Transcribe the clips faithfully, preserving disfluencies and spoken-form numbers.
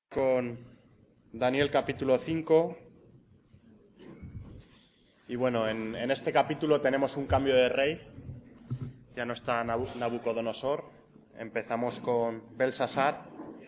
Con Daniel capítulo cinco. Y bueno, en, en este capítulo tenemos un cambio de rey. Ya no está Nabu- Nabucodonosor. Empezamos con Belsasar.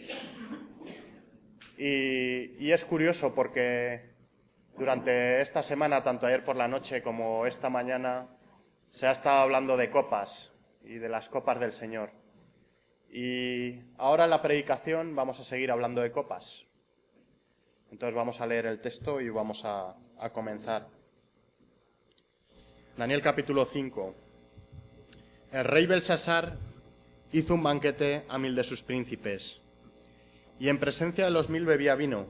Y, y es curioso porque durante esta semana, tanto ayer por la noche como esta mañana, se ha estado hablando de copas y de las copas del Señor. Y ahora en la predicación vamos a seguir hablando de copas. Entonces vamos a leer el texto y vamos a, a comenzar. Daniel capítulo cinco. El rey Belsasar hizo un banquete a mil de sus príncipes, y en presencia de los mil bebía vino.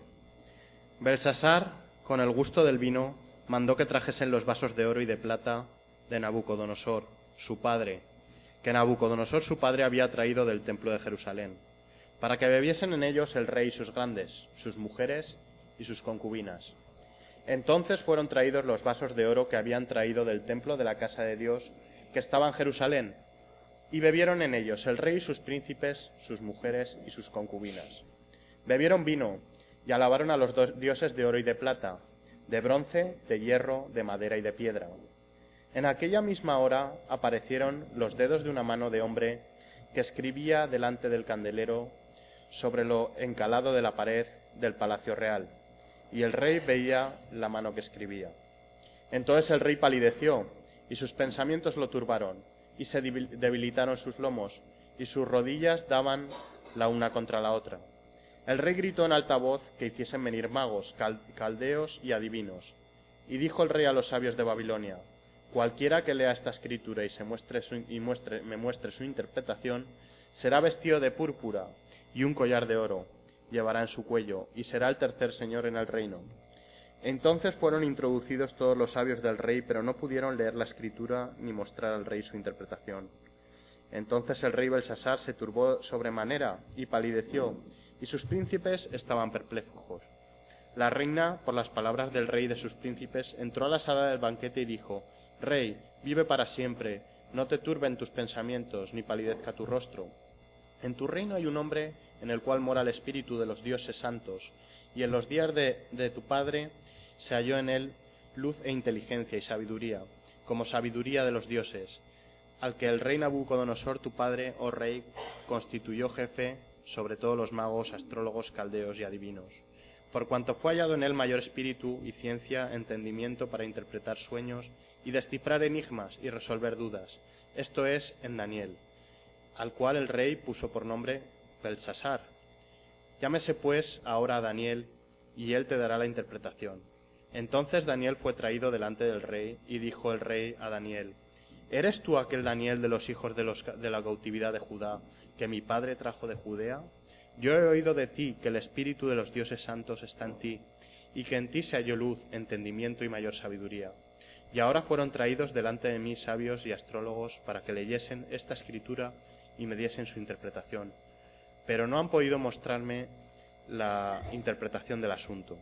Belsasar, con el gusto del vino, mandó que trajesen los vasos de oro y de plata de Nabucodonosor, su padre, que Nabucodonosor su padre había traído del templo de Jerusalén, para que bebiesen en ellos el rey y sus grandes, sus mujeres y sus concubinas. Entonces fueron traídos los vasos de oro que habían traído del templo de la casa de Dios, que estaba en Jerusalén, y bebieron en ellos el rey y sus príncipes, sus mujeres y sus concubinas. Bebieron vino y alabaron a los dos dioses de oro y de plata, de bronce, de hierro, de madera y de piedra. En aquella misma hora aparecieron los dedos de una mano de hombre que escribía delante del candelero sobre lo encalado de la pared del palacio real, y el rey veía la mano que escribía. Entonces el rey palideció, y sus pensamientos lo turbaron, y se debilitaron sus lomos, y sus rodillas daban la una contra la otra. El rey gritó en alta voz que hiciesen venir magos, caldeos y adivinos. Y dijo el rey a los sabios de Babilonia: cualquiera que lea esta escritura y, se muestre su, y muestre, me muestre su interpretación, será vestido de púrpura y un collar de oro llevará en su cuello, y será el tercer señor en el reino. Entonces fueron introducidos todos los sabios del rey, pero no pudieron leer la escritura ni mostrar al rey su interpretación. Entonces el rey Belsasar se turbó sobremanera y palideció, y sus príncipes estaban perplejos. La reina, por las palabras del rey y de sus príncipes, entró a la sala del banquete y dijo: Rey, vive para siempre, no te turben tus pensamientos, ni palidezca tu rostro. En tu reino hay un hombre en el cual mora el espíritu de los dioses santos, y en los días de, de tu padre se halló en él luz e inteligencia y sabiduría, como sabiduría de los dioses, al que el rey Nabucodonosor, tu padre, oh rey, constituyó jefe sobre todos los magos, astrólogos, caldeos y adivinos. Por cuanto fue hallado en él mayor espíritu y ciencia, entendimiento para interpretar sueños y descifrar enigmas y resolver dudas. Esto es en Daniel, al cual el rey puso por nombre Belsasar. Llámese pues ahora a Daniel, y él te dará la interpretación. Entonces Daniel fue traído delante del rey, y dijo el rey a Daniel: ¿Eres tú aquel Daniel de los hijos de, los, de la cautividad de Judá, que mi padre trajo de Judea? Yo he oído de ti que el espíritu de los dioses santos está en ti, y que en ti se halló luz, entendimiento y mayor sabiduría. Y ahora fueron traídos delante de mí sabios y astrólogos para que leyesen esta escritura y me diesen su interpretación, pero no han podido mostrarme la interpretación del asunto.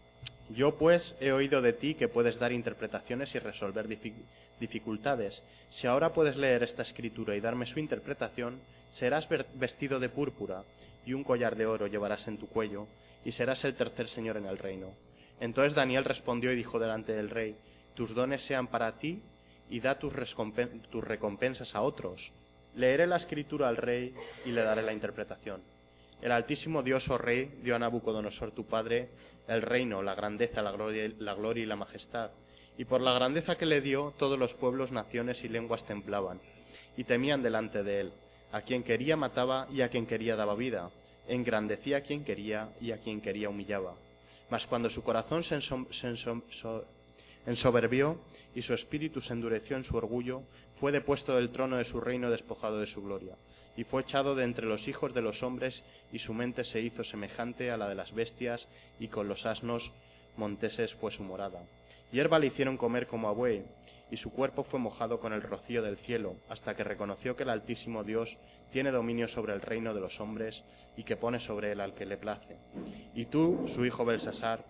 Yo pues he oído de ti que puedes dar interpretaciones y resolver dificultades. Si ahora puedes leer esta escritura y darme su interpretación, serás vestido de púrpura y un collar de oro llevarás en tu cuello, y serás el tercer señor en el reino. Entonces Daniel respondió y dijo delante del rey: tus dones sean para ti, y da tus, tus recompensas a otros. Leeré la escritura al rey y le daré la interpretación. El Altísimo Dios, oh rey, dio a Nabucodonosor tu padre el reino, la grandeza, la gloria, la gloria y la majestad. Y por la grandeza que le dio, todos los pueblos, naciones y lenguas temblaban y temían delante de él. A quien quería mataba y a quien quería daba vida. Engrandecía a quien quería y a quien quería humillaba. Mas cuando su corazón se, ensom, se ensom, so, ensoberbió y su espíritu se endureció en su orgullo, fue depuesto del trono de su reino despojado de su gloria. Y fue echado de entre los hijos de los hombres, y su mente se hizo semejante a la de las bestias, y con los asnos monteses fue su morada. Hierba le hicieron comer como a buey, y su cuerpo fue mojado con el rocío del cielo, hasta que reconoció que el Altísimo Dios tiene dominio sobre el reino de los hombres, y que pone sobre él al que le place. Y tú, su hijo Belsasar,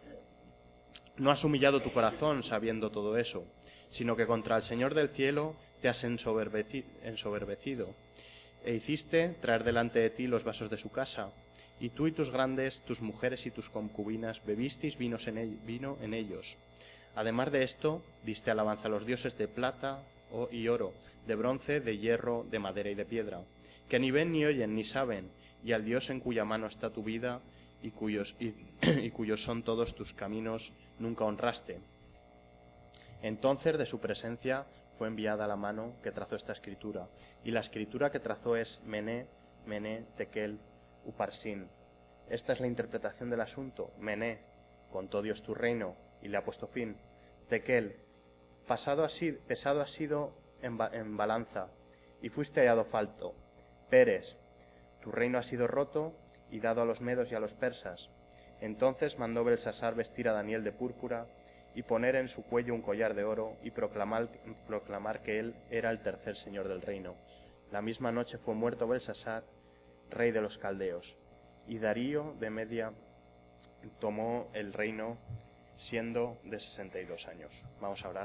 no has humillado tu corazón sabiendo todo eso, sino que contra el Señor del cielo te has ensoberbecido, e hiciste traer delante de ti los vasos de su casa, Y tú y tus grandes, tus mujeres y tus concubinas, bebisteis vinos en ell- vino en ellos. Además de esto, diste alabanza a los dioses de plata y oro, de bronce, de hierro, de madera y de piedra, que ni ven ni oyen ni saben, y al Dios en cuya mano está tu vida y cuyos, y, y cuyos son todos tus caminos, nunca honraste. Entonces de su presencia fue enviada la mano que trazó esta escritura, y la escritura que trazó es Mené, Mené, Tekel, Uparsin. Esta es la interpretación del asunto. Mené, contó Dios tu reino y le ha puesto fin. Tekel, pasado ha sido, pesado has sido en, ba, en balanza y fuiste hallado falto. Pérez, tu reino ha sido roto y dado a los medos y a los persas. Entonces mandó Belsasar vestir a Daniel de púrpura y poner en su cuello un collar de oro y proclamar, proclamar que él era el tercer señor del reino. La misma noche fue muerto Belsasar, rey de los caldeos, y Darío de Media tomó el reino siendo de sesenta y dos años. Vamos a orar.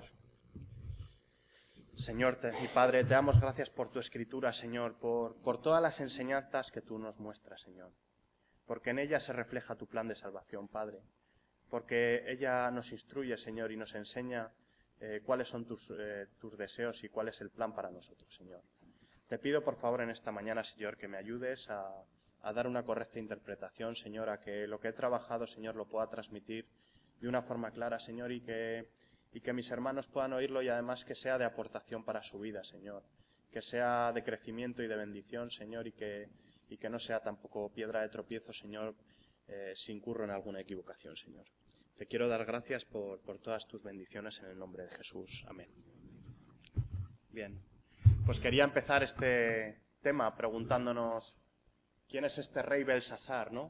Señor te, y Padre, te damos gracias por tu escritura, Señor, por, por todas las enseñanzas que tú nos muestras, Señor, porque en ella se refleja tu plan de salvación, Padre, porque ella nos instruye, Señor, y nos enseña eh, cuáles son tus, eh, tus deseos y cuál es el plan para nosotros, Señor. Te pido, por favor, en esta mañana, Señor, que me ayudes a, a dar una correcta interpretación, Señor, a que lo que he trabajado, Señor, lo pueda transmitir de una forma clara, Señor, y que, y que mis hermanos puedan oírlo y además que sea de aportación para su vida, Señor. Que sea de crecimiento y de bendición, Señor, y que, y que no sea tampoco piedra de tropiezo, Señor, eh, si incurro en alguna equivocación, Señor. Te quiero dar gracias por, por todas tus bendiciones en el nombre de Jesús. Amén. Bien. Pues quería empezar este tema preguntándonos quién es este rey Belsasar, ¿no?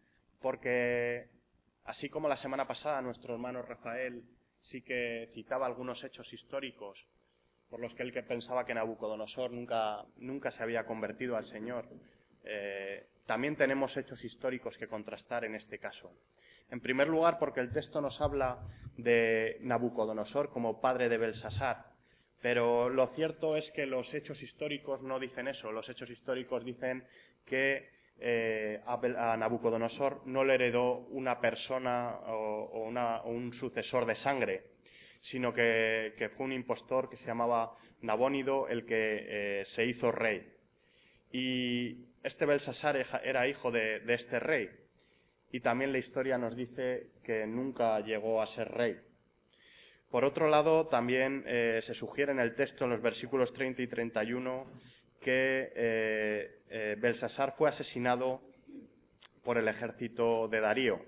Porque así como la semana pasada nuestro hermano Rafael sí que citaba algunos hechos históricos por los que él que pensaba que Nabucodonosor nunca, nunca se había convertido al Señor, eh, también tenemos hechos históricos que contrastar en este caso. En primer lugar, porque el texto nos habla de Nabucodonosor como padre de Belsasar. Pero lo cierto es que los hechos históricos no dicen eso. Los hechos históricos dicen que eh, a Nabucodonosor no le heredó una persona o, o, una, o un sucesor de sangre, sino que, que fue un impostor que se llamaba Nabónido el que eh, se hizo rey. Y este Belsasar era hijo de, de este rey. Y también la historia nos dice que nunca llegó a ser rey. Por otro lado, también eh, se sugiere en el texto, en los versículos treinta y treinta y uno, que eh, eh, Belsasar fue asesinado por el ejército de Darío.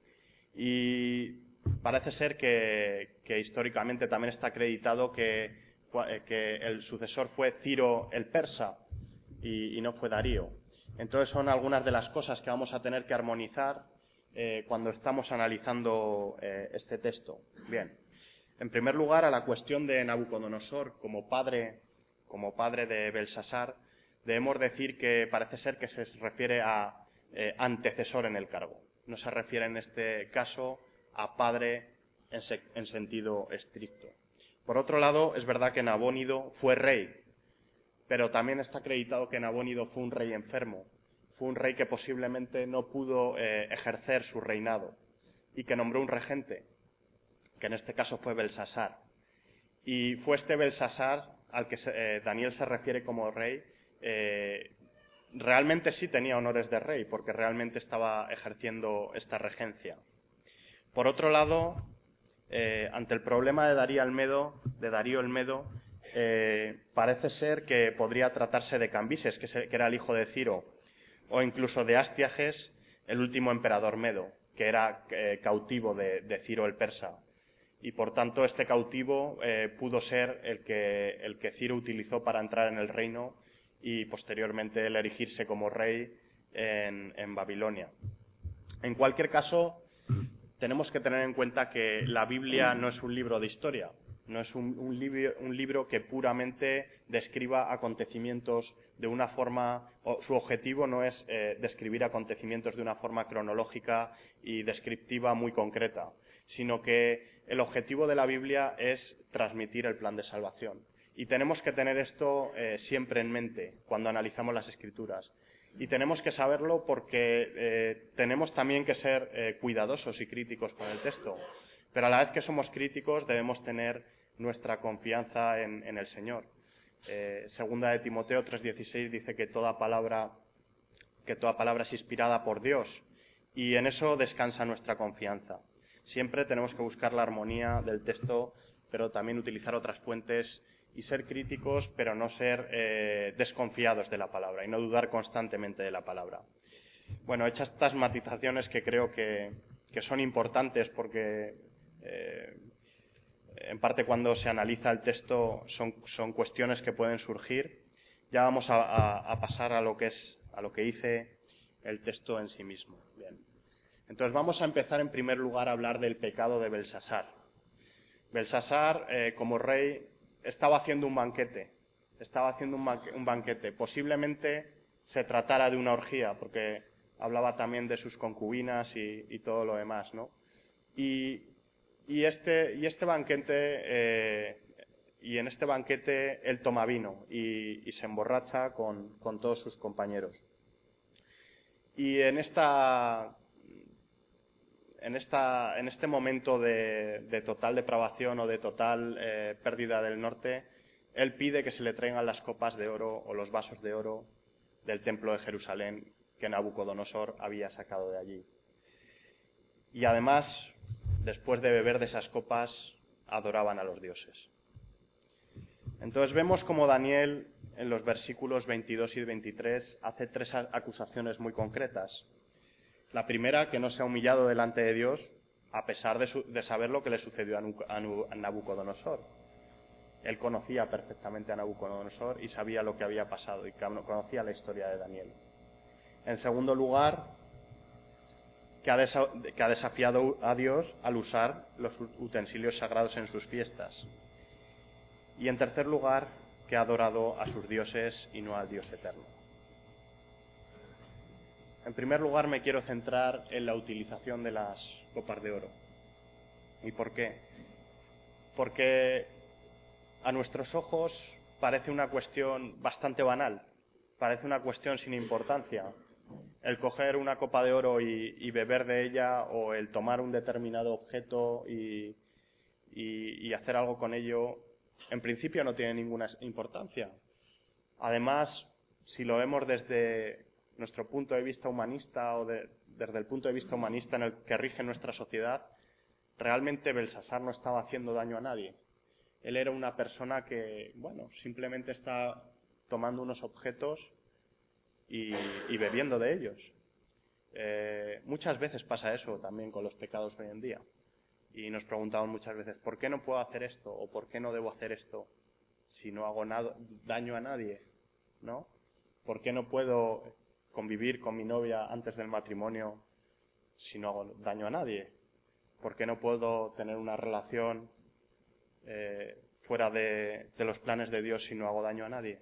Y parece ser que, que históricamente también está acreditado que, que el sucesor fue Ciro el persa y, y no fue Darío. Entonces son algunas de las cosas que vamos a tener que armonizar eh, cuando estamos analizando eh, este texto. Bien. En primer lugar, a la cuestión de Nabucodonosor como padre, como padre de Belsasar, debemos decir que parece ser que se refiere a eh, antecesor en el cargo. No se refiere en este caso a padre en, se, en sentido estricto. Por otro lado, es verdad que Nabónido fue rey, pero también está acreditado que Nabónido fue un rey enfermo, fue un rey que posiblemente no pudo eh, ejercer su reinado y que nombró un regente, que en este caso fue Belsasar. Y fue este Belsasar al que se, eh, Daniel se refiere como rey. Eh, realmente sí tenía honores de rey, porque realmente estaba ejerciendo esta regencia. Por otro lado, eh, ante el problema de Darío Almedo, de Darío el Medo, eh, parece ser que podría tratarse de Cambises, que, se, que era el hijo de Ciro, o incluso de Astiages, el último emperador medo, que era eh, cautivo de, de Ciro el persa. Y por tanto este cautivo eh, pudo ser el que, el que Ciro utilizó para entrar en el reino y posteriormente el erigirse como rey en, en Babilonia. En cualquier caso, tenemos que tener en cuenta que la Biblia no es un libro de historia, no es un, un, libro, un libro que puramente describa acontecimientos de una forma, o su objetivo no es eh, describir acontecimientos de una forma cronológica y descriptiva muy concreta, sino que el objetivo de la Biblia es transmitir el plan de salvación. Y tenemos que tener esto eh, siempre en mente cuando analizamos las Escrituras. Y tenemos que saberlo porque eh, tenemos también que ser eh, cuidadosos y críticos con el texto. Pero a la vez que somos críticos debemos tener nuestra confianza en, en el Señor. Eh, segunda de Timoteo tres dieciséis dice que toda palabra, que toda palabra es inspirada por Dios. Y en eso descansa nuestra confianza. Siempre tenemos que buscar la armonía del texto, pero también utilizar otras fuentes y ser críticos, pero no ser eh, desconfiados de la palabra y no dudar constantemente de la palabra. Bueno, hechas estas matizaciones que creo que, que son importantes porque eh, en parte cuando se analiza el texto son, son cuestiones que pueden surgir, ya vamos a, a, a pasar a lo que es, a lo que dice el texto en sí mismo. Bien. Entonces vamos a empezar en primer lugar a hablar del pecado de Belsasar. Belsasar, eh, como rey, estaba haciendo un banquete, estaba haciendo un, banque, un banquete. Posiblemente se tratara de una orgía, porque hablaba también de sus concubinas y, y todo lo demás, ¿no? Y, y, este, y este banquete, eh, y en este banquete él toma vino y, y se emborracha con, con todos sus compañeros. Y en esta... En, esta, en este momento de, de total depravación o de total eh, pérdida del norte, él pide que se le traigan las copas de oro o los vasos de oro del templo de Jerusalén que Nabucodonosor había sacado de allí. Y además, después de beber de esas copas, adoraban a los dioses. Entonces vemos como Daniel, en los versículos veintidós y veintitrés, hace tres acusaciones muy concretas. La primera, que no se ha humillado delante de Dios, a pesar de, su, de saber lo que le sucedió a, a, a Nabucodonosor. Él conocía perfectamente a Nabucodonosor y sabía lo que había pasado y conocía la historia de Daniel. En segundo lugar, que ha, desa, que ha desafiado a Dios al usar los utensilios sagrados en sus fiestas. Y en tercer lugar, que ha adorado a sus dioses y no al Dios eterno. En primer lugar, me quiero centrar en la utilización de las copas de oro. ¿Y por qué? Porque a nuestros ojos parece una cuestión bastante banal, parece una cuestión sin importancia. El coger una copa de oro y, y beber de ella, o el tomar un determinado objeto y, y, y hacer algo con ello, en principio no tiene ninguna importancia. Además, si lo vemos desde nuestro punto de vista humanista o de, desde el punto de vista humanista en el que rige nuestra sociedad, realmente Belsasar no estaba haciendo daño a nadie. Él era una persona que, bueno, simplemente está tomando unos objetos y, y bebiendo de ellos. Eh, muchas veces pasa eso también con los pecados hoy en día. Y nos preguntamos muchas veces, ¿por qué no puedo hacer esto? ¿O por qué no debo hacer esto si no hago nada, daño a nadie? ¿No? ¿Por qué no puedo convivir con mi novia antes del matrimonio si no hago daño a nadie? ¿Por qué no puedo tener una relación eh, fuera de, de los planes de Dios si no hago daño a nadie?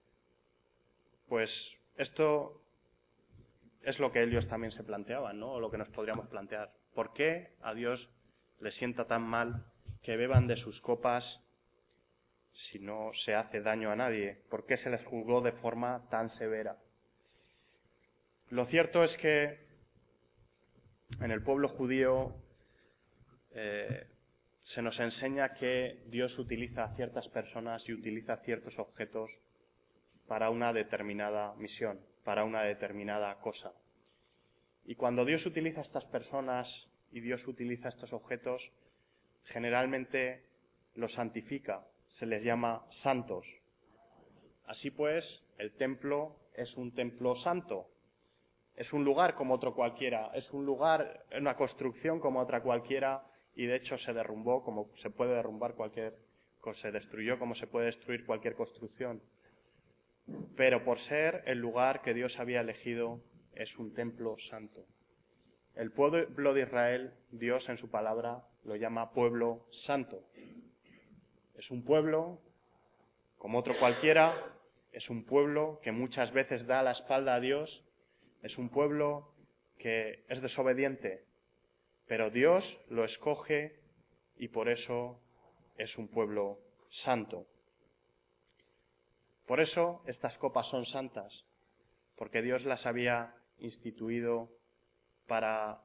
Pues esto es lo que ellos también se planteaban, ¿no? O lo que nos podríamos plantear. ¿Por qué a Dios le sienta tan mal que beban de sus copas si no se hace daño a nadie? ¿Por qué se les juzgó de forma tan severa? Lo cierto es que en el pueblo judío eh, se nos enseña que Dios utiliza a ciertas personas y utiliza ciertos objetos para una determinada misión, para una determinada cosa. Y cuando Dios utiliza a estas personas y Dios utiliza estos objetos, generalmente los santifica, se les llama santos. Así pues, el templo es un templo santo. Es un lugar como otro cualquiera, es un lugar, una construcción como otra cualquiera, y de hecho se derrumbó como se puede derrumbar cualquier, se destruyó como se puede destruir cualquier construcción. Pero por ser el lugar que Dios había elegido, es un templo santo. El pueblo de Israel, Dios en su palabra lo llama pueblo santo. Es un pueblo como otro cualquiera, es un pueblo que muchas veces da la espalda a Dios. Es un pueblo que es desobediente, pero Dios lo escoge y por eso es un pueblo santo. Por eso estas copas son santas, porque Dios las había instituido para,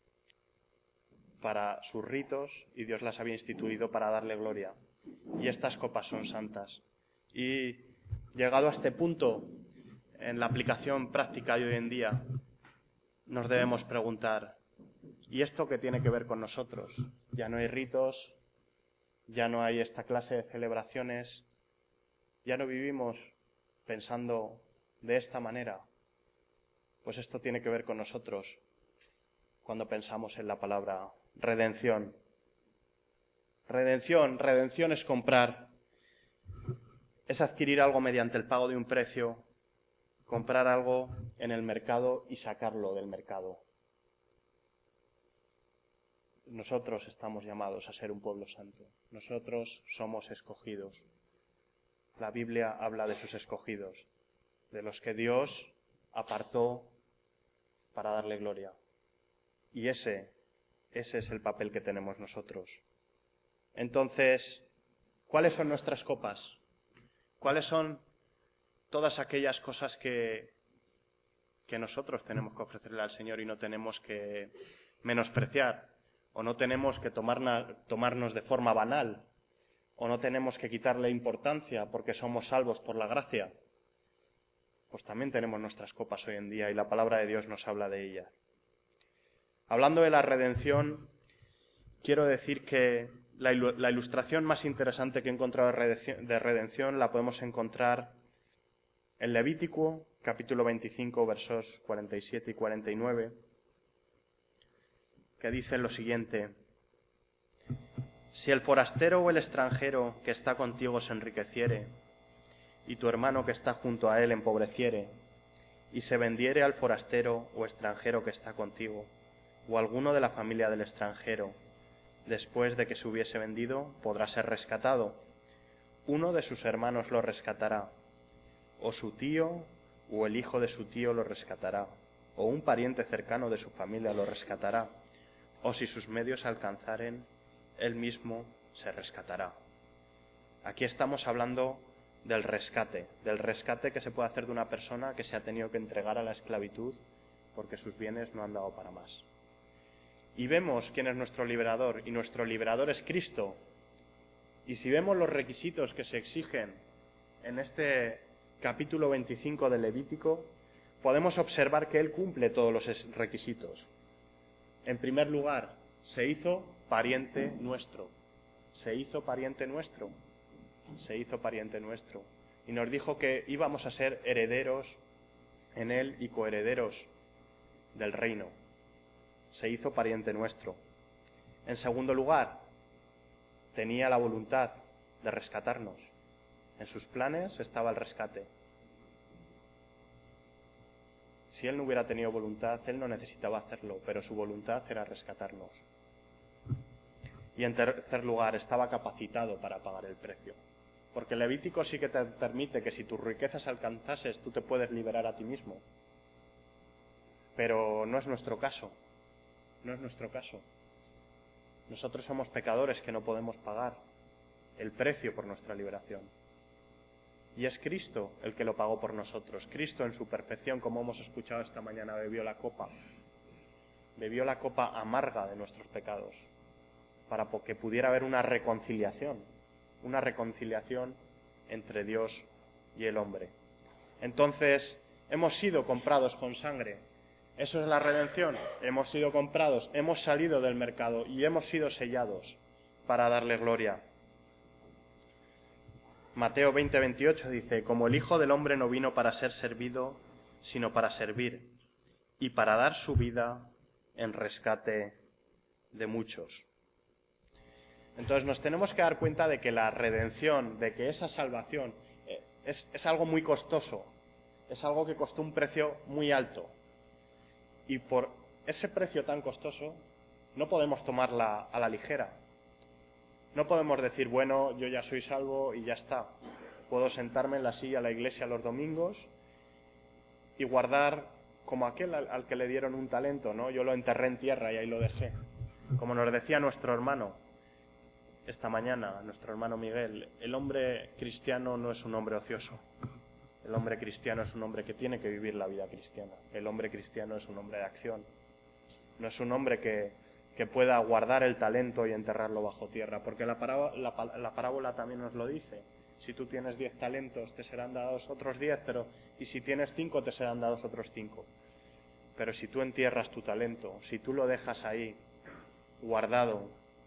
para sus ritos y Dios las había instituido para darle gloria. Y estas copas son santas. Y llegado a este punto, en la aplicación práctica de hoy en día, nos debemos preguntar, ¿y esto qué tiene que ver con nosotros? Ya no hay ritos, ya no hay esta clase de celebraciones, ya no vivimos pensando de esta manera. Pues esto tiene que ver con nosotros cuando pensamos en la palabra redención. Redención, redención es comprar, es adquirir algo mediante el pago de un precio, comprar algo en el mercado y sacarlo del mercado. Nosotros estamos llamados a ser un pueblo santo. Nosotros somos escogidos. La Biblia habla de sus escogidos, de los que Dios apartó para darle gloria. Y ese, ese es el papel que tenemos nosotros. Entonces, ¿cuáles son nuestras copas? ¿Cuáles son todas aquellas cosas que, que nosotros tenemos que ofrecerle al Señor y no tenemos que menospreciar? ¿O no tenemos que tomarna, tomarnos de forma banal? ¿O no tenemos que quitarle importancia porque somos salvos por la gracia? Pues también tenemos nuestras copas hoy en día y la palabra de Dios nos habla de ellas. Hablando de la redención, quiero decir que la, la ilustración más interesante que he encontrado de redención, de redención la podemos encontrar en Levítico, capítulo veinticinco, versos cuarenta y siete y cuarenta y nueve, que dice lo siguiente: si el forastero o el extranjero que está contigo se enriqueciere, y tu hermano que está junto a él empobreciere, y se vendiere al forastero o extranjero que está contigo, o alguno de la familia del extranjero, después de que se hubiese vendido, podrá ser rescatado. Uno de sus hermanos lo rescatará, o su tío o el hijo de su tío lo rescatará, o un pariente cercano de su familia lo rescatará, o si sus medios alcanzaren, él mismo se rescatará. Aquí estamos hablando del rescate, del rescate que se puede hacer de una persona que se ha tenido que entregar a la esclavitud porque sus bienes no han dado para más. Y vemos quién es nuestro liberador, y nuestro liberador es Cristo. Y si vemos los requisitos que se exigen en este capítulo veinticinco de Levítico, podemos observar que Él cumple todos los requisitos. En primer lugar, se hizo pariente nuestro. Se hizo pariente nuestro. Se hizo pariente nuestro. Y nos dijo que íbamos a ser herederos en Él y coherederos del reino. Se hizo pariente nuestro. En segundo lugar, tenía la voluntad de rescatarnos. En sus planes estaba el rescate. Si Él no hubiera tenido voluntad, Él no necesitaba hacerlo, pero su voluntad era rescatarnos. Y en tercer lugar, estaba capacitado para pagar el precio. Porque el Levítico sí que te permite que si tus riquezas alcanzases, tú te puedes liberar a ti mismo. Pero no es nuestro caso. No es nuestro caso. Nosotros somos pecadores que no podemos pagar el precio por nuestra liberación. Y es Cristo el que lo pagó por nosotros. Cristo en su perfección, como hemos escuchado esta mañana, bebió la copa. Bebió la copa amarga de nuestros pecados, para que pudiera haber una reconciliación, una reconciliación entre Dios y el hombre. Entonces, hemos sido comprados con sangre. Eso es la redención. Hemos sido comprados, hemos salido del mercado y hemos sido sellados para darle gloria. Mateo veinte veintiocho dice: como el Hijo del Hombre no vino para ser servido, sino para servir, y para dar su vida en rescate de muchos. Entonces nos tenemos que dar cuenta de que la redención, de que esa salvación eh, es, es algo muy costoso, es algo que costó un precio muy alto. Y por ese precio tan costoso no podemos tomarla a la ligera. No podemos decir, bueno, yo ya soy salvo y ya está. Puedo sentarme en la silla de la iglesia los domingos y guardar como aquel al, al que le dieron un talento, ¿no? Yo lo enterré en tierra y ahí lo dejé. Como nos decía nuestro hermano esta mañana, nuestro hermano Miguel, el hombre cristiano no es un hombre ocioso. El El hombre cristiano es un hombre que tiene que vivir la vida cristiana. El hombre cristiano es un hombre de acción. No es un hombre que, que pueda guardar el talento y enterrarlo bajo tierra, porque la parábola, la, la parábola también nos lo dice. Si tú tienes diez talentos, te serán dados otros diez, pero y si tienes cinco, te serán dados otros cinco. Pero si tú entierras tu talento, si tú lo dejas ahí, guardado,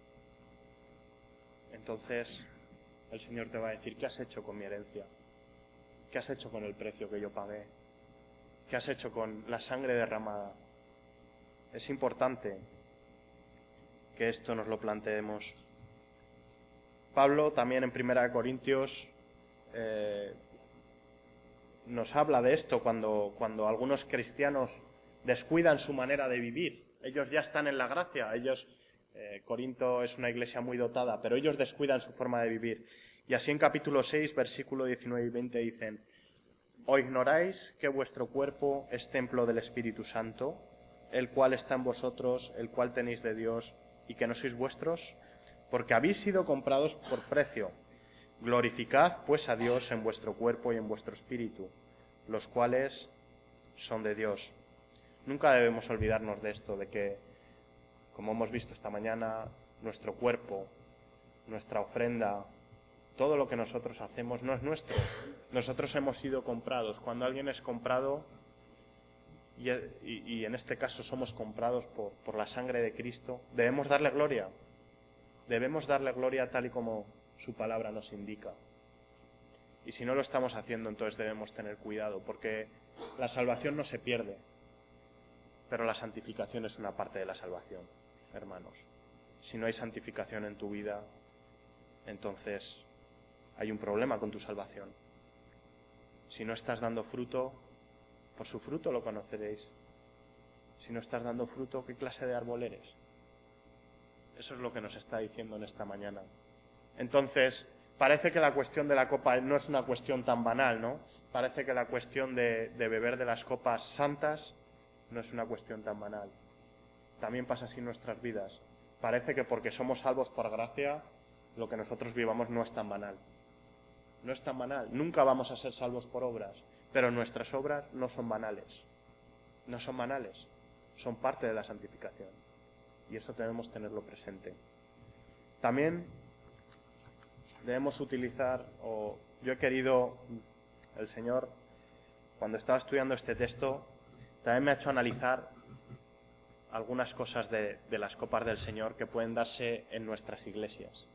entonces el Señor te va a decir: ¿qué has hecho con mi herencia? ¿Qué has hecho con el precio que yo pagué? ¿Qué has hecho con la sangre derramada? Es importante que esto nos lo planteemos. Pablo también en Primera de Corintios eh, nos habla de esto cuando, cuando algunos cristianos descuidan su manera de vivir. Ellos ya están en la gracia, ellos, eh, Corinto es una iglesia muy dotada, pero ellos descuidan su forma de vivir. Y así en capítulo seis, versículo diecinueve y veinte dicen: ¿O ignoráis que vuestro cuerpo es templo del Espíritu Santo, el cual está en vosotros, el cual tenéis de Dios, y que no sois vuestros? Porque habéis sido comprados por precio. Glorificad pues a Dios en vuestro cuerpo y en vuestro espíritu, los cuales son de Dios. Nunca debemos olvidarnos de esto, de que, como hemos visto esta mañana, nuestro cuerpo, nuestra ofrenda, todo lo que nosotros hacemos no es nuestro. Nosotros hemos sido comprados. Cuando alguien es comprado, y, y, y en este caso somos comprados por, por la sangre de Cristo, debemos darle gloria. Debemos darle gloria tal y como su palabra nos indica. Y si no lo estamos haciendo, entonces debemos tener cuidado, porque la salvación no se pierde, pero la santificación es una parte de la salvación, hermanos. Si no hay santificación en tu vida, entonces hay un problema con tu salvación. Si no estás dando fruto, por su fruto lo conoceréis. Si no estás dando fruto, ¿qué clase de árbol eres? Eso es lo que nos está diciendo en esta mañana. Entonces, parece que la cuestión de la copa no es una cuestión tan banal, ¿no? Parece que la cuestión de, de beber de las copas santas no es una cuestión tan banal. También pasa así en nuestras vidas. Parece que porque somos salvos por gracia, lo que nosotros vivamos no es tan banal. No es tan banal. Nunca vamos a ser salvos por obras, pero nuestras obras no son banales. No son banales. Son parte de la santificación. Y eso debemos tenerlo presente. También debemos utilizar, o yo he querido, el Señor, cuando estaba estudiando este texto, también me ha hecho analizar algunas cosas de, de las copas del Señor que pueden darse en nuestras iglesias.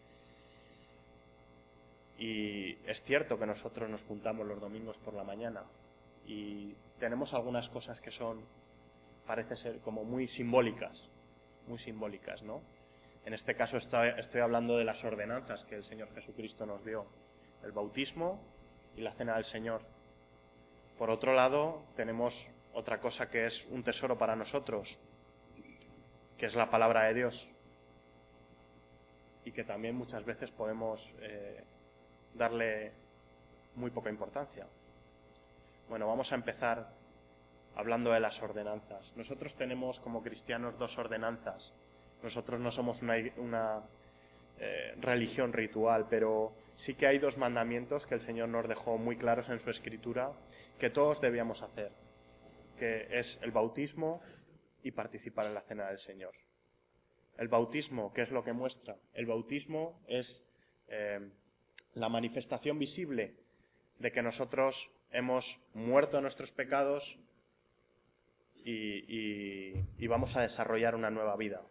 Y es cierto que nosotros nos juntamos los domingos por la mañana y tenemos algunas cosas que son, parece ser como muy simbólicas, muy simbólicas, ¿no? En este caso estoy, estoy hablando de las ordenanzas que el Señor Jesucristo nos dio, el bautismo y la cena del Señor. Por otro lado, tenemos otra cosa que es un tesoro para nosotros, que es la palabra de Dios, y que también muchas veces podemos eh, darle muy poca importancia. Bueno, vamos a empezar hablando de las ordenanzas. Nosotros tenemos como cristianos dos ordenanzas. Nosotros no somos una, una eh, religión ritual, pero sí que hay dos mandamientos que el Señor nos dejó muy claros en su Escritura que todos debíamos hacer, que es el bautismo y participar en la cena del Señor. El bautismo, ¿qué es lo que muestra? El bautismo es eh, la manifestación visible de que nosotros hemos muerto a nuestros pecados y, y, y vamos a desarrollar una nueva vida.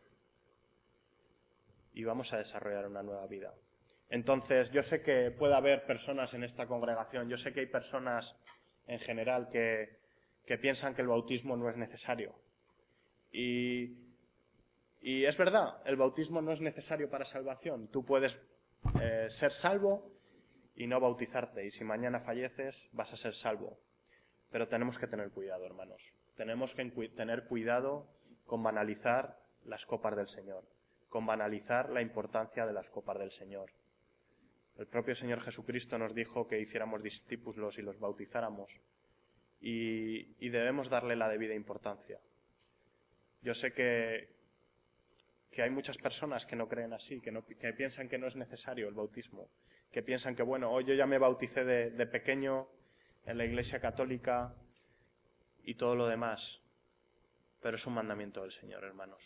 Y vamos a desarrollar una nueva vida. Entonces, yo sé que puede haber personas en esta congregación, yo sé que hay personas en general que, que piensan que el bautismo no es necesario. Y, y es verdad, el bautismo no es necesario para salvación. Tú puedes eh, ser salvo y no bautizarte, y si mañana falleces vas a ser salvo. Pero tenemos que tener cuidado, hermanos. Tenemos que tener cuidado con banalizar las copas del Señor, con banalizar la importancia de las copas del Señor. El propio Señor Jesucristo nos dijo que hiciéramos discípulos y los bautizáramos, y, y debemos darle la debida importancia. Yo sé que, que hay muchas personas que no creen así, que, no, que piensan que no es necesario el bautismo, que piensan que, bueno, hoy yo ya me bauticé de, de pequeño, en la Iglesia Católica y todo lo demás, pero es un mandamiento del Señor, hermanos.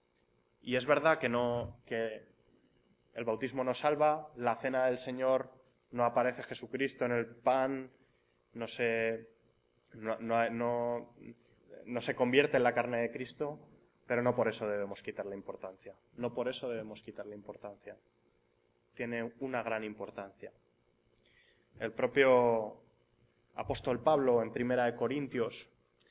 Y es verdad que no, que el bautismo no salva, la cena del Señor no aparece Jesucristo en el pan, no se, no, no, no, no se convierte en la carne de Cristo, pero no por eso debemos quitarle importancia. No por eso debemos quitarle importancia. Tiene una gran importancia. El propio apóstol Pablo, en Primera de Corintios,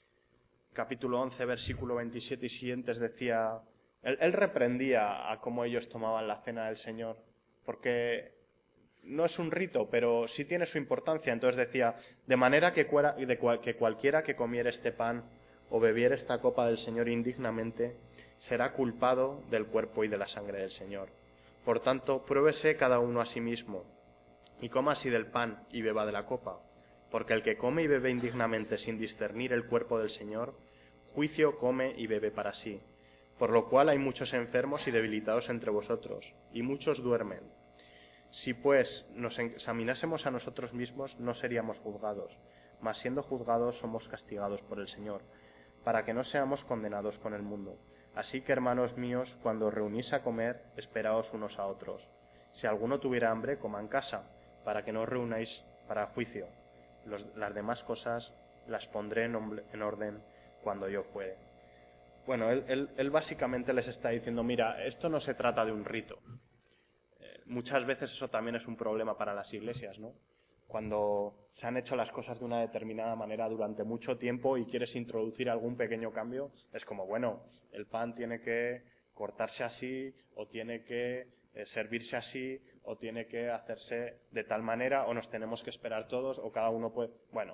capítulo once, versículo veintisiete y siguientes, decía, él, él reprendía a cómo ellos tomaban la cena del Señor, porque no es un rito, pero sí tiene su importancia. Entonces decía, de manera que, cuera, de cual, que cualquiera que comiera este pan o bebiera esta copa del Señor indignamente, será culpado del cuerpo y de la sangre del Señor. Por tanto, pruébese cada uno a sí mismo, y coma así del pan y beba de la copa, porque el que come y bebe indignamente sin discernir el cuerpo del Señor, juicio come y bebe para sí. Por lo cual hay muchos enfermos y debilitados entre vosotros, y muchos duermen. Si pues nos examinásemos a nosotros mismos, no seríamos juzgados, mas siendo juzgados somos castigados por el Señor, para que no seamos condenados con el mundo. Así que, hermanos míos, cuando os reunís a comer, esperaos unos a otros. Si alguno tuviera hambre, coma en casa, para que no os reunáis para juicio. Los, las demás cosas las pondré en, en orden cuando yo fuere. Bueno, él, él, él básicamente les está diciendo, mira, esto no se trata de un rito. Eh, muchas veces eso también es un problema para las iglesias, ¿no? Cuando se han hecho las cosas de una determinada manera durante mucho tiempo y quieres introducir algún pequeño cambio, es como, bueno, el pan tiene que cortarse así, o tiene que eh, servirse así, o tiene que hacerse de tal manera, o nos tenemos que esperar todos, o cada uno puede... Bueno,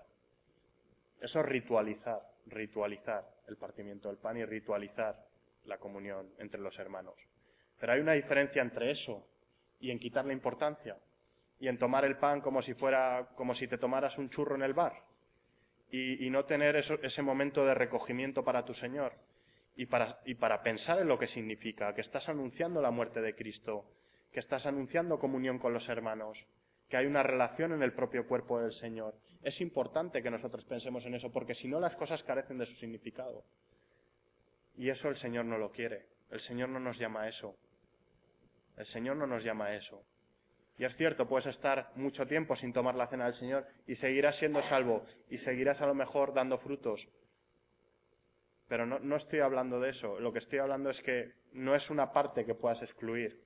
eso es ritualizar, ritualizar el partimiento del pan y ritualizar la comunión entre los hermanos. Pero hay una diferencia entre eso y en quitarle importancia. Y en tomar el pan como si fuera, como si te tomaras un churro en el bar. Y, y no tener eso, ese momento de recogimiento para tu Señor. Y para, y para pensar en lo que significa, que estás anunciando la muerte de Cristo, que estás anunciando comunión con los hermanos, que hay una relación en el propio cuerpo del Señor. Es importante que nosotros pensemos en eso, porque si no las cosas carecen de su significado. Y eso el Señor no lo quiere. El Señor no nos llama a eso. El Señor no nos llama a eso. Y es cierto, puedes estar mucho tiempo sin tomar la cena del Señor y seguirás siendo salvo y seguirás a lo mejor dando frutos. Pero no, no estoy hablando de eso. Lo que estoy hablando es que no es una parte que puedas excluir.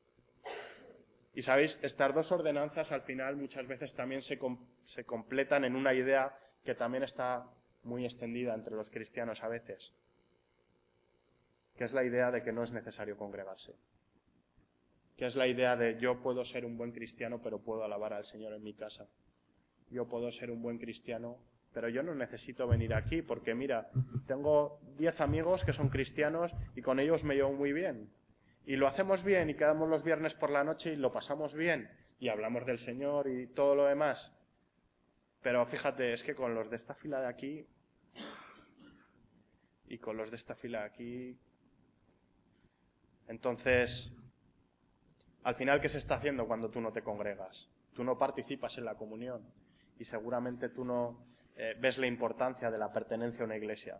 Y sabéis, estas dos ordenanzas al final muchas veces también se, com- se completan en una idea que también está muy extendida entre los cristianos a veces, que es la idea de que no es necesario congregarse. Que es la idea de yo puedo ser un buen cristiano, pero puedo alabar al Señor en mi casa. Yo puedo ser un buen cristiano, pero yo no necesito venir aquí, porque mira, tengo diez amigos que son cristianos y con ellos me llevo muy bien. Y lo hacemos bien y quedamos los viernes por la noche y lo pasamos bien. Y hablamos del Señor y todo lo demás. Pero fíjate, es que con los de esta fila de aquí y con los de esta fila de aquí... Entonces... Al final, ¿qué se está haciendo cuando tú no te congregas? Tú no participas en la comunión y seguramente tú no eh, ves la importancia de la pertenencia a una iglesia,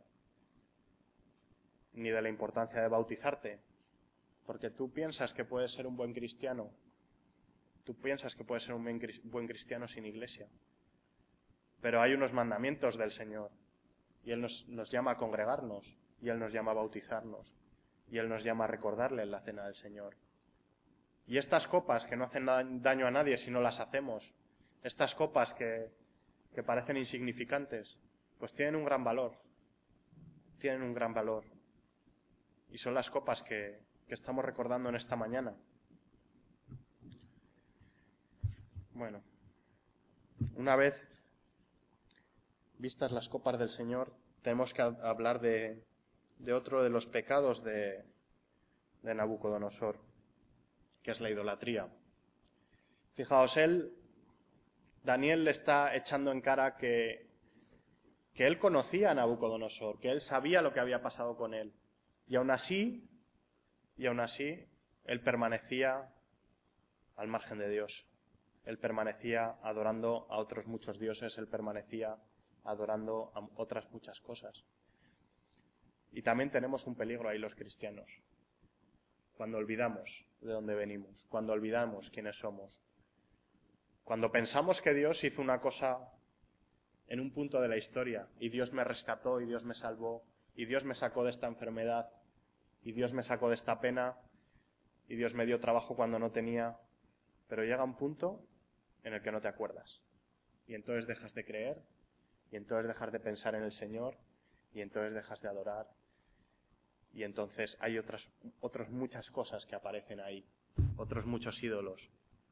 ni de la importancia de bautizarte, porque tú piensas que puedes ser un buen cristiano, tú piensas que puedes ser un buen cristiano sin iglesia, pero hay unos mandamientos del Señor y Él nos, nos llama a congregarnos y Él nos llama a bautizarnos y Él nos llama a recordarle en la cena del Señor. Y estas copas que no hacen daño a nadie si no las hacemos, estas copas que, que parecen insignificantes, pues tienen un gran valor, tienen un gran valor. Y son las copas que, que estamos recordando en esta mañana. Bueno, una vez vistas las copas del Señor, tenemos que hablar de, de otro de los pecados de, de Nabucodonosor, que es la idolatría. Fijaos, él, Daniel le está echando en cara que, que él conocía a Nabucodonosor, que él sabía lo que había pasado con él. Y aún así, y aún así, él permanecía al margen de Dios. Él permanecía adorando a otros muchos dioses, él permanecía adorando a otras muchas cosas. Y también tenemos un peligro ahí los cristianos, cuando olvidamos de dónde venimos, cuando olvidamos quiénes somos, cuando pensamos que Dios hizo una cosa en un punto de la historia y Dios me rescató y Dios me salvó y Dios me sacó de esta enfermedad y Dios me sacó de esta pena y Dios me dio trabajo cuando no tenía, pero llega un punto en el que no te acuerdas y entonces dejas de creer y entonces dejas de pensar en el Señor y entonces dejas de adorar y entonces hay otras, otras muchas cosas que aparecen ahí, otros muchos ídolos.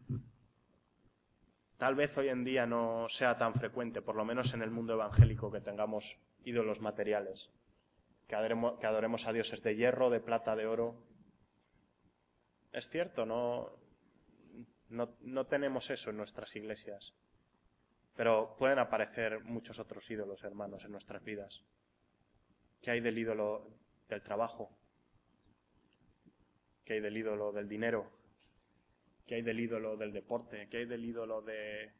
Tal vez hoy en día no sea tan frecuente, por lo menos en el mundo evangélico, que tengamos ídolos materiales, que adoremos, que adoremos a dioses de hierro, de plata, de oro. Es cierto, no, no, no tenemos eso en nuestras iglesias, pero pueden aparecer muchos otros ídolos, hermanos, en nuestras vidas. ¿Qué hay del ídolo del trabajo? ¿Qué hay del ídolo del dinero? ¿Qué hay del ídolo del deporte? ¿Qué hay del ídolo de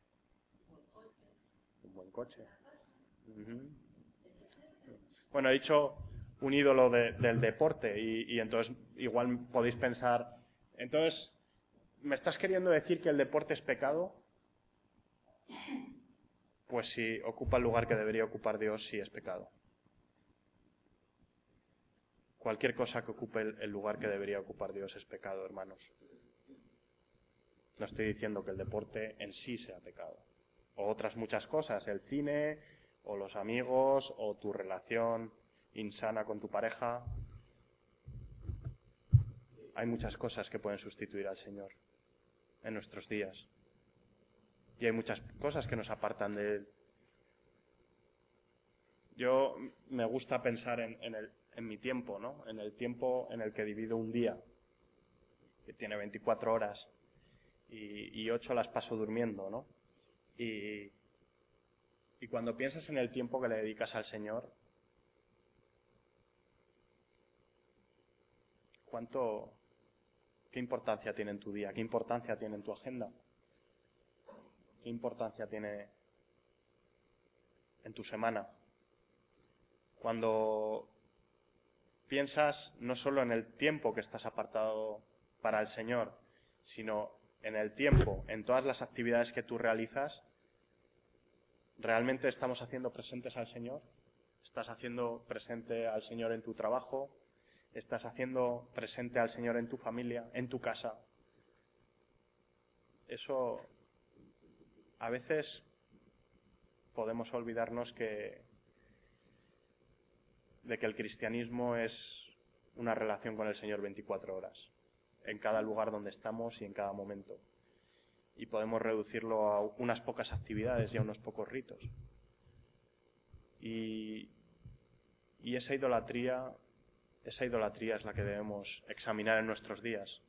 un buen coche? Uh-huh. Bueno, he dicho un ídolo de, del deporte y, y entonces igual podéis pensar, entonces, ¿me estás queriendo decir que el deporte es pecado? Pues si ocupa el lugar que debería ocupar Dios, sí es pecado. Cualquier cosa que ocupe el, el lugar que debería ocupar Dios es pecado, hermanos. No estoy diciendo que el deporte en sí sea pecado. O otras muchas cosas, el cine, o los amigos, o tu relación insana con tu pareja. Hay muchas cosas que pueden sustituir al Señor en nuestros días. Y hay muchas cosas que nos apartan de Él. Yo me gusta pensar en, en, el, en mi tiempo, ¿no? En el tiempo en el que divido un día, que tiene veinticuatro horas. Y, y ocho las paso durmiendo, ¿no? Y, y cuando piensas en el tiempo que le dedicas al Señor, ¿cuánto, qué importancia tiene en tu día? ¿Qué importancia tiene en tu agenda? ¿Qué importancia tiene en tu semana? Cuando piensas no solo en el tiempo que estás apartado para el Señor, sino en el tiempo, en todas las actividades que tú realizas, ¿realmente estamos haciendo presentes al Señor? ¿Estás haciendo presente al Señor en tu trabajo? ¿Estás haciendo presente al Señor en tu familia, en tu casa? Eso, a veces podemos olvidarnos que, de que el cristianismo es una relación con el Señor veinticuatro horas, en cada lugar donde estamos y en cada momento. Y podemos reducirlo a unas pocas actividades y a unos pocos ritos. Y, y esa idolatría, esa idolatría es la que debemos examinar en nuestros días.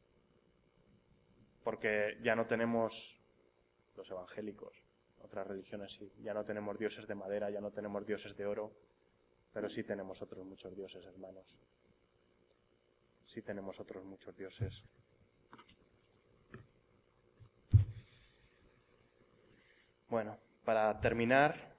Porque ya no tenemos los evangélicos, otras religiones sí, ya no tenemos dioses de madera, ya no tenemos dioses de oro, pero sí tenemos otros muchos dioses, hermanos. Sí tenemos otros muchos dioses. Bueno, para terminar,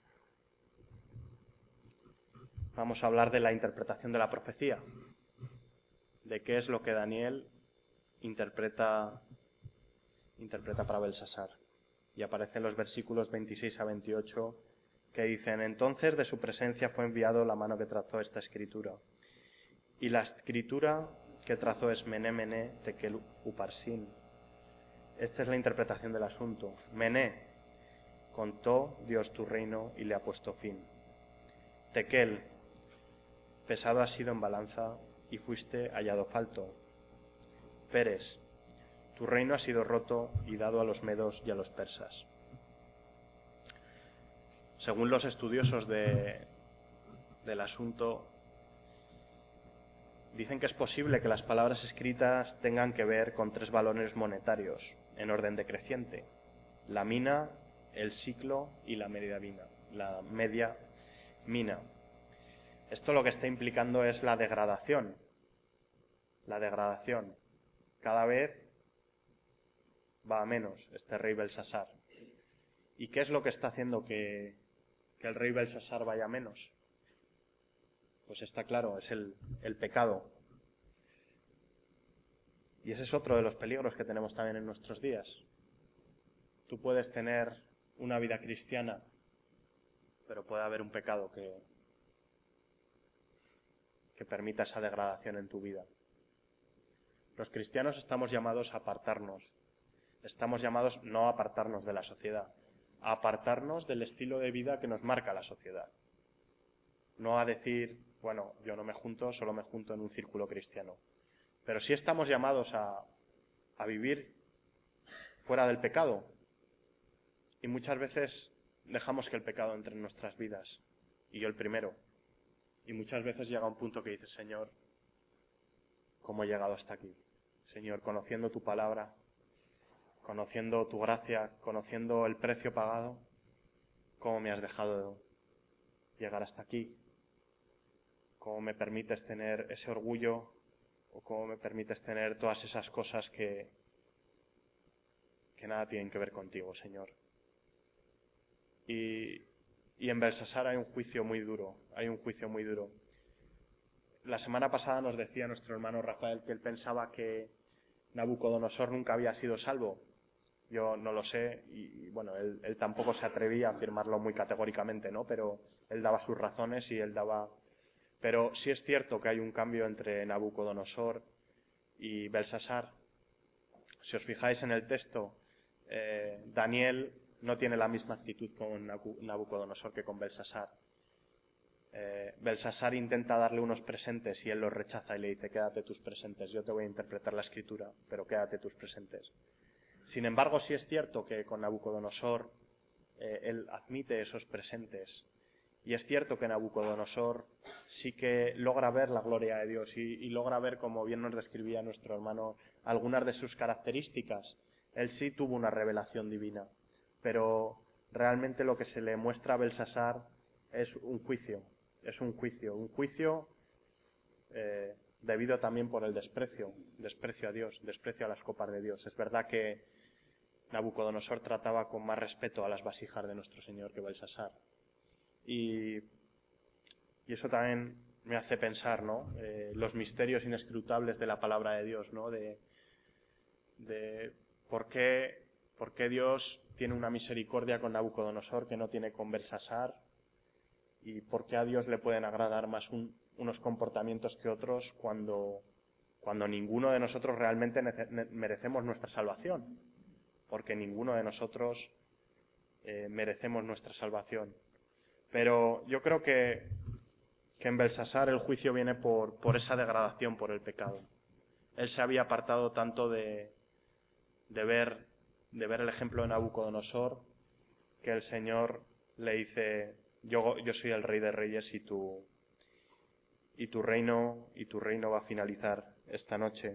vamos a hablar de la interpretación de la profecía, de qué es lo que Daniel interpreta, interpreta para Belsasar. Y aparecen los versículos veintiséis a veintiocho que dicen: entonces de su presencia fue enviado la mano que trazó esta escritura. Y la escritura que trazó es Mené, Mené, Tekel, Uparsin. Esta es la interpretación del asunto. Mené, contó Dios tu reino y le ha puesto fin. Tekel, pesado has sido en balanza y fuiste hallado falto. Peres, tu reino ha sido roto y dado a los medos y a los persas. Según los estudiosos de, del asunto, dicen que es posible que las palabras escritas tengan que ver con tres valores monetarios en orden decreciente: la mina, el siclo y la media mina. La media mina. Esto lo que está implicando es la degradación. La degradación. Cada vez va a menos, este rey Belsasar. ¿Y qué es lo que está haciendo que, que el rey Belsasar vaya a menos? Pues está claro, es el, el pecado. Y ese es otro de los peligros que tenemos también en nuestros días. Tú puedes tener una vida cristiana, pero puede haber un pecado que, que permita esa degradación en tu vida. Los cristianos estamos llamados a apartarnos. Estamos llamados no a apartarnos de la sociedad, a apartarnos del estilo de vida que nos marca la sociedad. No a decir, bueno, yo no me junto, solo me junto en un círculo cristiano. Pero sí estamos llamados a, a vivir fuera del pecado. Y muchas veces dejamos que el pecado entre en nuestras vidas. Y yo el primero. Y muchas veces llega un punto que dices, Señor, ¿cómo he llegado hasta aquí? Señor, conociendo tu palabra, conociendo tu gracia, conociendo el precio pagado, ¿cómo me has dejado llegar hasta aquí? ¿Cómo me permites tener ese orgullo? ¿O cómo me permites tener todas esas cosas que, que nada tienen que ver contigo, Señor? Y, y en Belsasar hay un juicio muy duro, hay un juicio muy duro. La semana pasada nos decía nuestro hermano Rafael que él pensaba que Nabucodonosor nunca había sido salvo. Yo no lo sé y, bueno, él, él tampoco se atrevía a afirmarlo muy categóricamente, ¿no? Pero él daba sus razones y él daba... Pero sí es cierto que hay un cambio entre Nabucodonosor y Belsasar. Si os fijáis en el texto, eh, Daniel no tiene la misma actitud con Nabucodonosor que con Belsasar. Eh, Belsasar intenta darle unos presentes y él los rechaza y le dice, quédate tus presentes, yo te voy a interpretar la escritura, pero quédate tus presentes. Sin embargo, sí es cierto que con Nabucodonosor eh, él admite esos presentes. Y es cierto que Nabucodonosor sí que logra ver la gloria de Dios y, y logra ver, como bien nos describía nuestro hermano, algunas de sus características. Él sí tuvo una revelación divina, pero realmente lo que se le muestra a Belsasar es un juicio, es un juicio, un juicio eh, debido también por el desprecio, desprecio a Dios, desprecio a las copas de Dios. Es verdad que Nabucodonosor trataba con más respeto a las vasijas de nuestro Señor que Belsasar. Y, y eso también me hace pensar, ¿no? Eh, los misterios inescrutables de la palabra de Dios, ¿no? De, de por qué, por qué Dios tiene una misericordia con Nabucodonosor que no tiene con Belsasar y por qué a Dios le pueden agradar más un, unos comportamientos que otros cuando, cuando ninguno de nosotros realmente merecemos nuestra salvación, porque ninguno de nosotros eh, merecemos nuestra salvación. Pero yo creo que, que en Belsasar el juicio viene por, por esa degradación, por el pecado. Él se había apartado tanto de, de, ver, de ver el ejemplo de Nabucodonosor que el Señor le dice, yo, yo soy el Rey de Reyes y tu, y tu reino, y tu reino va a finalizar esta noche.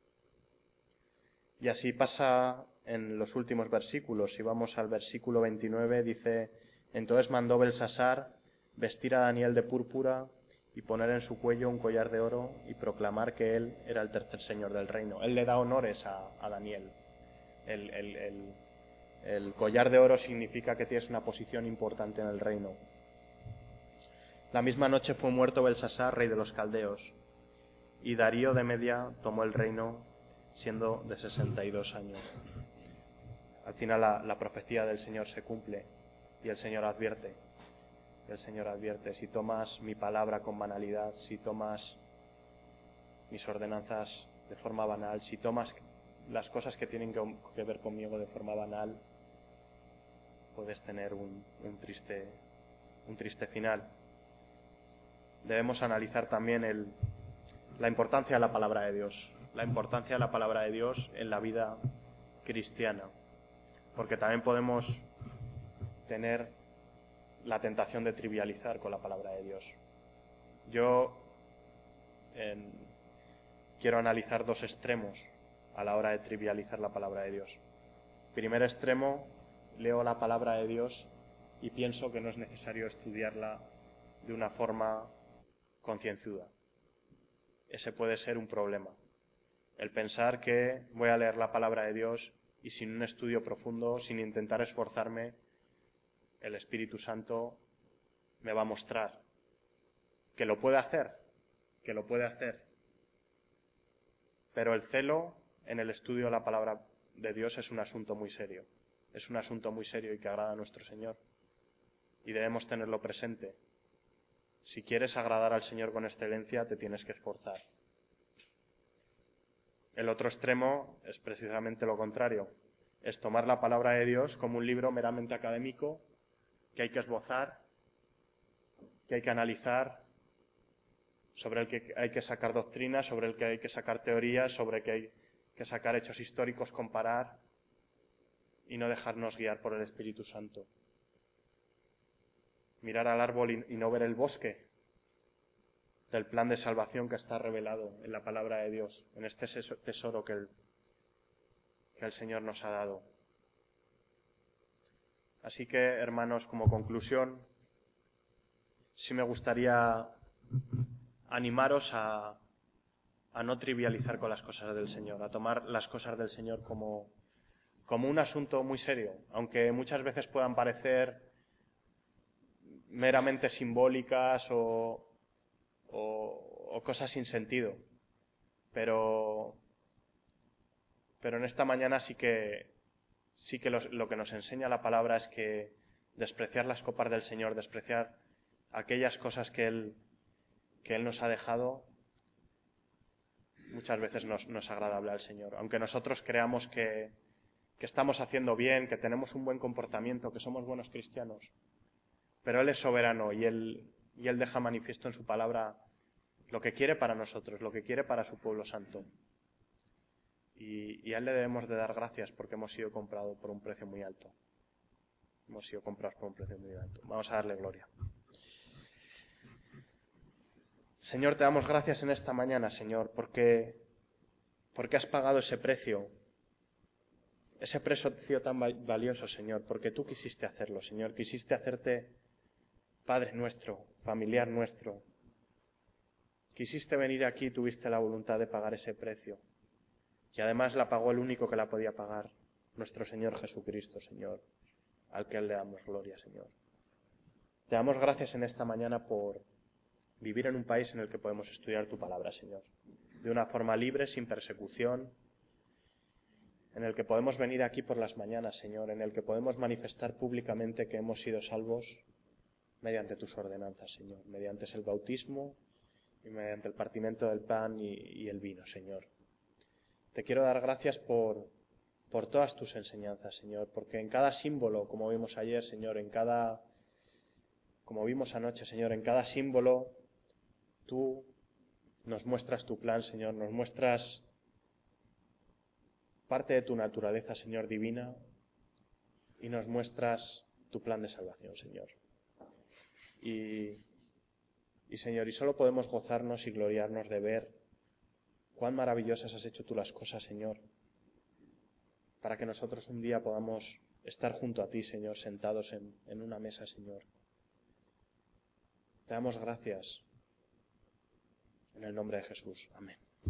Y así pasa en los últimos versículos. Si vamos al versículo veintinueve, dice: entonces mandó Belsasar vestir a Daniel de púrpura y poner en su cuello un collar de oro y proclamar que él era el tercer señor del reino. Él le da honores a, a Daniel. El, el, el, el collar de oro significa que tienes una posición importante en el reino. La misma noche fue muerto Belsasar, rey de los caldeos, y Darío de Media tomó el reino siendo de sesenta y dos años. Al final la, la profecía del Señor se cumple y el Señor advierte, el Señor advierte, si tomas mi palabra con banalidad, si tomas mis ordenanzas de forma banal, si tomas las cosas que tienen que, que ver conmigo de forma banal, puedes tener un, un, triste, un triste final. Debemos analizar también el, la importancia de la palabra de Dios, la importancia de la palabra de Dios en la vida cristiana, porque también podemos tener la tentación de trivializar con la palabra de Dios. Yo en, quiero analizar dos extremos a la hora de trivializar la palabra de Dios. Primer extremo, leo la palabra de Dios y pienso que no es necesario estudiarla de una forma concienzuda. Ese puede ser un problema. El pensar que voy a leer la palabra de Dios y sin un estudio profundo, sin intentar esforzarme, el Espíritu Santo me va a mostrar que lo puede hacer, que lo puede hacer. Pero el celo en el estudio de la palabra de Dios es un asunto muy serio. Es un asunto muy serio y que agrada a nuestro Señor. Y debemos tenerlo presente. Si quieres agradar al Señor con excelencia, te tienes que esforzar. El otro extremo es precisamente lo contrario. Es tomar la palabra de Dios como un libro meramente académico que hay que esbozar, que hay que analizar, sobre el que hay que sacar doctrinas, sobre el que hay que sacar teorías, sobre el que hay que sacar hechos históricos, comparar y no dejarnos guiar por el Espíritu Santo. Mirar al árbol y, y no ver el bosque del plan de salvación que está revelado en la palabra de Dios, en este tesoro que el, que el Señor nos ha dado. Así que, hermanos, como conclusión, sí me gustaría animaros a, a no trivializar con las cosas del Señor, a tomar las cosas del Señor como, como un asunto muy serio, aunque muchas veces puedan parecer meramente simbólicas o, o, o cosas sin sentido. Pero, pero en esta mañana sí que, sí que lo, lo que nos enseña la palabra es que despreciar las copas del Señor, despreciar aquellas cosas que Él, que Él nos ha dejado, muchas veces no no es agradable al Señor. Aunque nosotros creamos que, que estamos haciendo bien, que tenemos un buen comportamiento, que somos buenos cristianos, pero Él es soberano y Él, y Él deja manifiesto en su palabra lo que quiere para nosotros, lo que quiere para su pueblo santo. Y, y a Él le debemos de dar gracias porque hemos sido comprados por un precio muy alto. Hemos sido comprados por un precio muy alto. Vamos a darle gloria. Señor, te damos gracias en esta mañana, Señor, porque, porque has pagado ese precio, ese precio tan valioso, Señor, porque tú quisiste hacerlo, Señor, quisiste hacerte Padre nuestro, familiar nuestro. Quisiste venir aquí y tuviste la voluntad de pagar ese precio. Y además la pagó el único que la podía pagar, nuestro Señor Jesucristo, Señor, al que le damos gloria, Señor. Te damos gracias en esta mañana por vivir en un país en el que podemos estudiar tu palabra, Señor, de una forma libre, sin persecución, en el que podemos venir aquí por las mañanas, Señor, en el que podemos manifestar públicamente que hemos sido salvos mediante tus ordenanzas, Señor, mediante el bautismo y mediante el partimiento del pan y, y el vino, Señor. Te quiero dar gracias por, por todas tus enseñanzas, Señor, porque en cada símbolo, como vimos ayer, Señor, en cada, como vimos anoche, Señor, en cada símbolo, tú nos muestras tu plan, Señor, nos muestras parte de tu naturaleza, Señor, divina, y nos muestras tu plan de salvación, Señor. Y, y Señor, y solo podemos gozarnos y gloriarnos de ver cuán maravillosas has hecho tú las cosas, Señor, para que nosotros un día podamos estar junto a ti, Señor, sentados en, en una mesa, Señor. Te damos gracias en el nombre de Jesús. Amén.